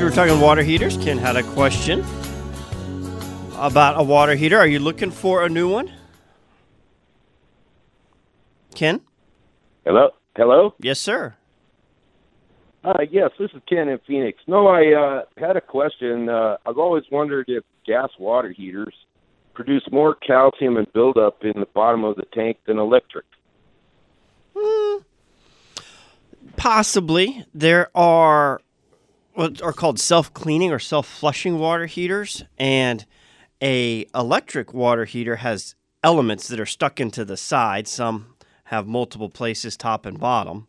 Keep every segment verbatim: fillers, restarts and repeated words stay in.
we were talking water heaters. Ken had a question about a water heater. Are you looking for a new one? Ken? Hello? Hello? Yes, sir. Uh, yes, this is Ken in Phoenix. No, I uh, had a question. Uh, I've always wondered if gas water heaters produce more calcium and buildup in the bottom of the tank than electric. Hmm. Possibly. There are what are called self-cleaning or self-flushing water heaters, and a electric water heater has elements that are stuck into the side. Some have multiple places, top and bottom.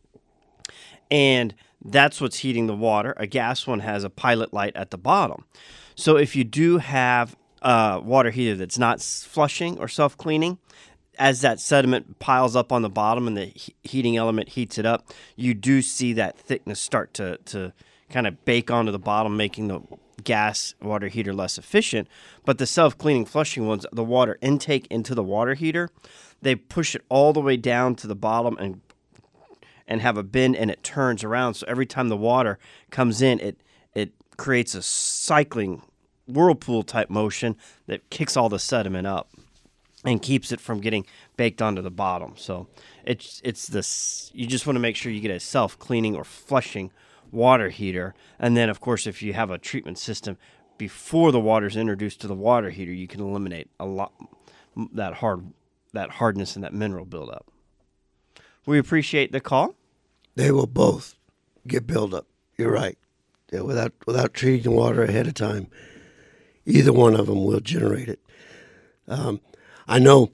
And that's what's heating the water. A gas one has a pilot light at the bottom. So if you do have a water heater that's not flushing or self-cleaning, as that sediment piles up on the bottom and the he- heating element heats it up, you do see that thickness start to, to kind of bake onto the bottom, making the gas water heater less efficient. But the self-cleaning flushing ones, the water intake into the water heater, they push it all the way down to the bottom and and have a bend, and it turns around. So every time the water comes in, it it creates a cycling whirlpool type motion that kicks all the sediment up and keeps it from getting baked onto the bottom. So it's it's this. You just want to make sure you get a self-cleaning or flushing water heater. And then, of course, if you have a treatment system before the water is introduced to the water heater, you can eliminate a lot that hard that hardness and that mineral buildup. We appreciate the call. They will both get buildup. You're right. Yeah, without without treating the water ahead of time, either one of them will generate it. Um, I know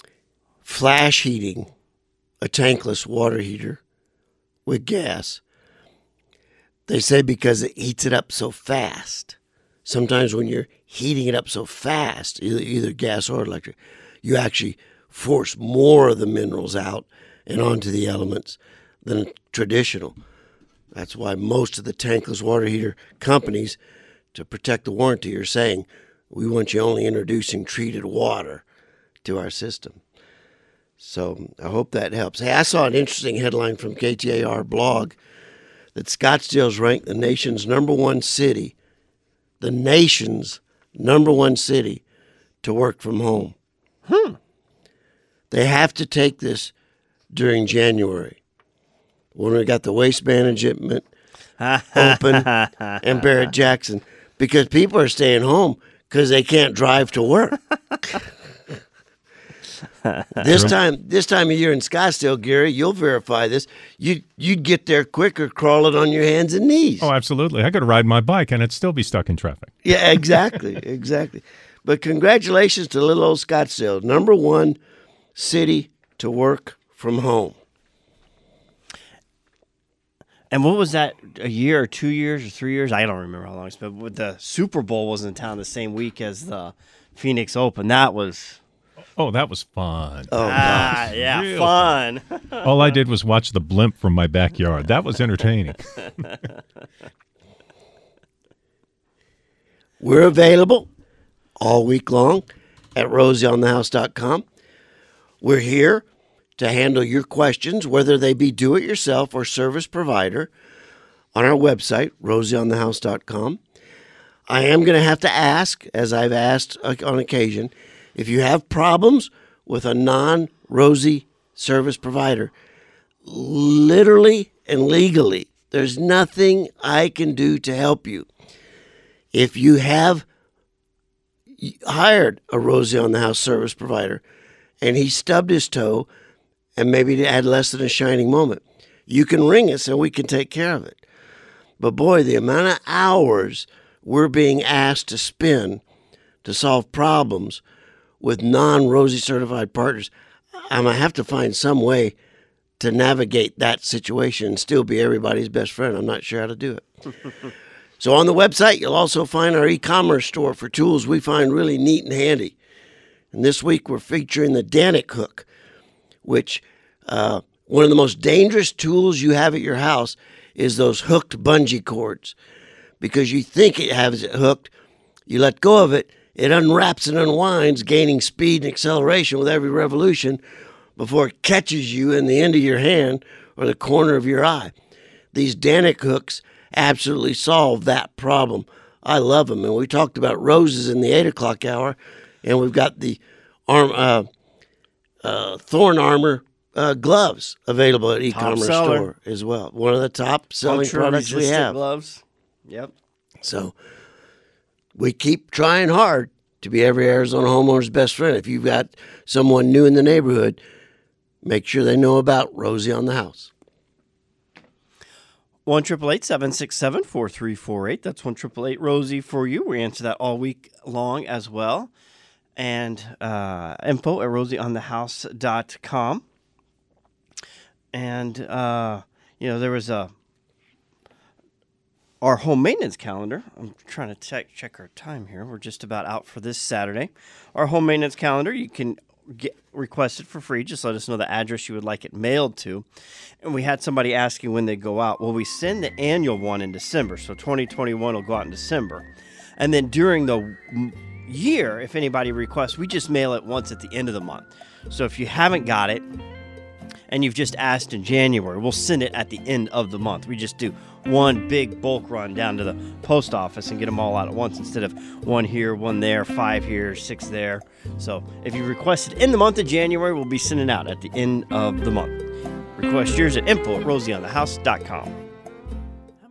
flash heating a tankless water heater with gas, they say because it heats it up so fast. Sometimes when you're heating it up so fast, either, either gas or electric, you actually force more of the minerals out and onto the elements than traditional. That's why most of the tankless water heater companies, to protect the warranty, are saying, we want you only introducing treated water to our system. So I hope that helps. Hey, I saw an interesting headline from K T A R blog that Scottsdale's ranked the nation's number one city, the nation's number one city to work from home. Hmm. They have to take this during January, when we got the Waste Management Open and Barrett-Jackson, because people are staying home because they can't drive to work. this time, this time of year in Scottsdale, Gary, you'll verify this. You you'd get there quicker, crawling on your hands and knees. Oh, absolutely! I could ride my bike and it'd still be stuck in traffic. Yeah, exactly, exactly. But congratulations to little old Scottsdale, number one city to work from home. And what was that, a year or two years or three years? I don't remember how long it's been. But the Super Bowl was in town the same week as the Phoenix Open. That was... Oh, that was fun. Oh, ah, gosh. yeah, Real fun. fun. All I did was watch the blimp from my backyard. That was entertaining. We're available all week long at rosie on the house dot com. We're here to handle your questions, whether they be do-it-yourself or service provider, on our website, rosie on the house dot com. I am going to have to ask, as I've asked on occasion, if you have problems with a non-Rosie service provider, literally and legally, there's nothing I can do to help you. If you have hired a Rosie on the House service provider and he stubbed his toe and maybe had less than a shining moment, you can ring us and we can take care of it. But boy, the amount of hours we're being asked to spend to solve problems with non-Rosie certified partners, I'm going to have to find some way to navigate that situation and still be everybody's best friend. I'm not sure how to do it. So on the website, you'll also find our e-commerce store for tools we find really neat and handy. And this week we're featuring the Danik hook, which uh, one of the most dangerous tools you have at your house is those hooked bungee cords. Because you think it has it hooked, you let go of it, it unwraps and unwinds, gaining speed and acceleration with every revolution before it catches you in the end of your hand or the corner of your eye. These Danik hooks absolutely solve that problem. I love them. And we talked about roses in the eight o'clock hour, and we've got the arm, uh, uh, Thorn Armor uh, gloves available at e-commerce store as well. One of the top selling products we have. Gloves. Yep. So we keep trying hard to be every Arizona homeowner's best friend. If you've got someone new in the neighborhood, make sure they know about Rosie on the House. one eight eight eight, seven six seven, four three four eight. That's one eight eight eight, Rosie for you. We answer that all week long as well. And uh, info at rosie on the house dot com. And, uh, you know, there was a our home maintenance calendar. I'm trying to check, check our time here. We're just about out for this Saturday. Our home maintenance calendar, you can get requested for free. Just let us know the address you would like it mailed to. And we had somebody asking when they go out. Well, we send the annual one in December, so twenty twenty-one will go out in December. And then during the year, if anybody requests, we just mail it once at the end of the month. So if you haven't got it and you've just asked in January, we'll send it at the end of the month. We just do one big bulk run down to the post office and get them all out at once instead of one here, one there, five here, six there. So if you request it in the month of January, we'll be sending out at the end of the month. Request yours at info at rosie on the house dot com.